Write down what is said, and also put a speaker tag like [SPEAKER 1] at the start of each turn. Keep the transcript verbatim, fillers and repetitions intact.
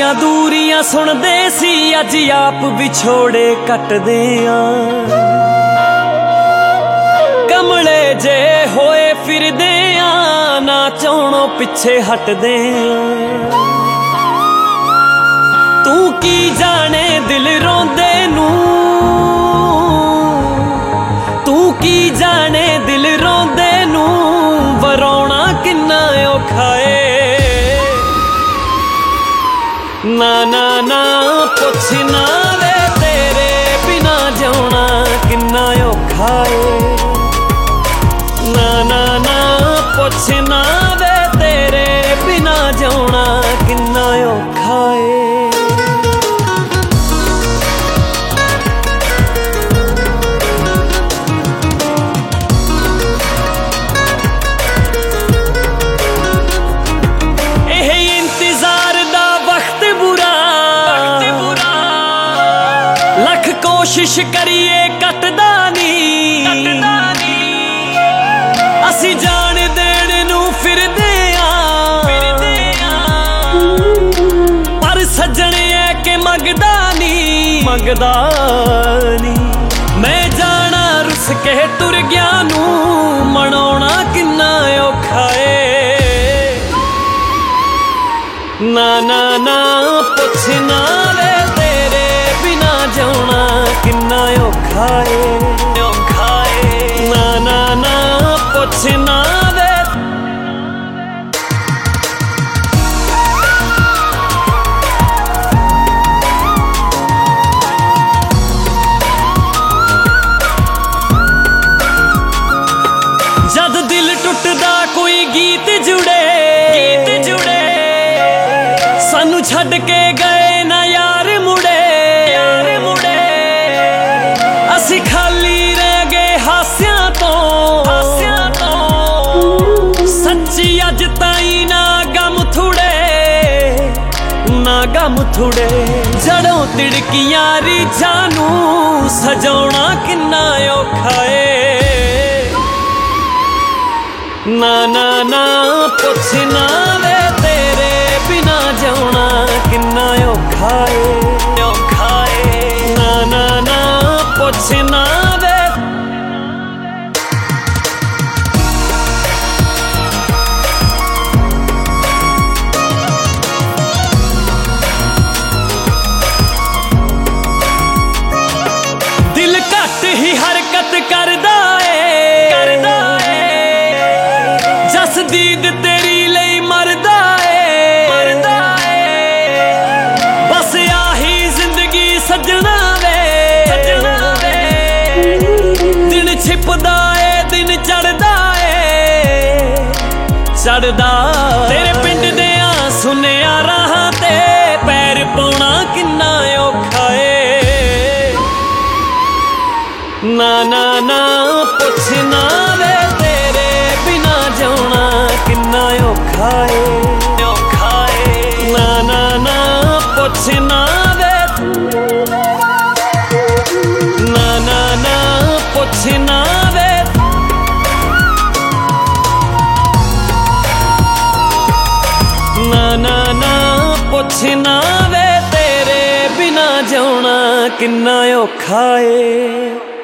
[SPEAKER 1] ਦੀਆਂ ਦੂਰੀਆਂ ਸੁਣਦੇ ਸੀ, ਅੱਜ ਆਪ ਵਿਛੋੜੇ ਕੱਟਦੇ ਆ। ਕਮਲੇ ਜੇ ਹੋਏ ਫਿਰਦੇ ਆ, ਨਾ ਚਾਹਣੋਂ ਪਿੱਛੇ ਹਟਦੇ ਆ। ਤੂੰ ਕੀ ਜਾਣੇ ਦਿਲ ਰੋਂਦੇ ਨੂੰ, ਤੂੰ ਕੀ ਜਾਣੇ ਦਿਲ ਰੋਂਦੇ ਨੂੰ, ਵਰਾਉਣਾ ਕਿੰਨਾ ਔਖਾ ਏ। ਨਾ ਨਾ ਨਾ ਪੁੱਛ ਨਾ ਵੇ, ਤੇਰੇ ਬਿਨਾ ਜਿਉਣਾ ਕਿੰਨਾ ਔਖਾ ਏ। ਨਾ ਨਾ ਨਾ ਪੁੱਛ ਨਾ ਵੇ, ਤੇਰੇ ਬਿਨਾ ਜਿਉਣਾ ਕਿੰਨਾ ਔਖਾ ਏ। ਕੋਸ਼ਿਸ਼ ਕਰੀਏ ਕੱਟਦਾ ਨੀ, ਅਸੀਂ ਜਾਣ ਦੇਣ ਨੂੰ ਫਿਰਦੇ ਆਂ, ਪਰ ਸੱਜਣ ਐ ਕਿ ਮੰਗਦਾ ਨੀ, ਮੰਗਦਾ ਨੀ। ਮੈਂ ਜਾਣਾ ਰੁੱਸ ਕੇ ਤੁਰ ਗਿਆ ਨੂੰ, ਮਨਾਉਣਾ ਕਿੰਨਾ ਔਖਾ ਏ। ਨਾ ਨਾ ਨਾ ਪੁੱਛ ਨਾ ਵੇ, ਤੇਰੇ ਬਿਨਾ ਜਿਉਣਾ ਕਿੰਨਾ ਔਖਾ ਏ, ਔਖਾ ਏ। ਨਾ ਨਾ ਨਾ ਪੁੱਛ ਨਾ ਵੇ। ਜਦ ਦਿਲ ਟੁੱਟਦਾ ਕੋਈ ਗੀਤ ਜੁੜੇ, ਗੀਤ ਜੁੜੇ। ਸਾਨੂੰ ਛੱਡ ਕੇ ਗਏ ਨਾ ਯਾਰ ਮੁੜੇ, ਯਾਰ ਮੁੜੇ। ਅਸੀਂ ਖਾਲੀ ਰਹਿ ਗਏ ਹਾਸਿਆਂ ਤੋਂ, ਹਾਸਿਆਂ ਤੋਂ। ਸੱਚੀ ਅੱਜ ਤਾਈਂ ਨਾ ਗਮ ਥੁੜੇ, ਨਾ ਗਮ ਥੁੜੇ। ਜੜੋਂ ਤਿੜਕੀਆਂ ਰੀਝਾਂ ਨੂੰ, ਸਜਾਉਣਾ ਕਿੰਨਾ ਔਖਾ ਏ। ਨਾ ਨਾ ਨਾ ਪੁੱਛ ਨਾ ਵੇ, ਤੇਰੇ ਬਿਨਾ ਜਿਉਣਾ ਕਿੰਨਾ ਔਖਾ ਏ, ਔਖਾ ਏ। ਨਾ ਨਾ ਨਾ ਪੁੱਛ ਨਾ ਵੇ। ਦਿਲ ਘੱਟ ਹੀ ਹਰਕਤ ਕਰਦਾ ਏ, ਕਰਦਾ ਏ। ਜਸਦੀਦ ਤੇਰੀ ਲਈ ਮਰਦਾ ਏ, ਮਰਦਾ ਏ। ਬਸ ਆਹੀ ਜ਼ਿੰਦਗੀ ਸੱਜਣਾ ਵੇ, ਸੱਜਣਾ ਵੇ। ਦਿਨ ਛਿਪਦਾ ਏ ਦਿਨ ਚੜਦਾ ਏ, ਚੜਦਾ। ਤੇਰੇ ਪਿੰਡ ਦੇ ਆ ਸੁਨਿਆ ਰਾਹਾਂ ਤੇ, ਪੈਰ ਪਾਉਣਾ ਕਿੰਨਾ ਔਖਾ ਏ। ਨਾ ਨਾ ਨਾ ਪੁੱਛ ਨਾ ਵੇ, ਤੇਰੇ ਬਿਨਾ ਜਿਉਣਾ ਕਿੰਨਾ ਔਖਾ ਏ, ਔਖਾ ਏ। ਨਾ ਨਾ ਨਾ ਪੁੱਛ ਨਾ ਵੇ। ਨਾ ਨਾ ਨਾ ਪੁੱਛ ਨਾ ਵੇ। ਨਾ ਨਾ ਨਾ ਪੁੱਛ ਨਾ ਵੇ, ਤੇਰੇ ਬਿਨਾ ਜਿਉਣਾ ਕਿੰਨਾ ਔਖਾ ਏ।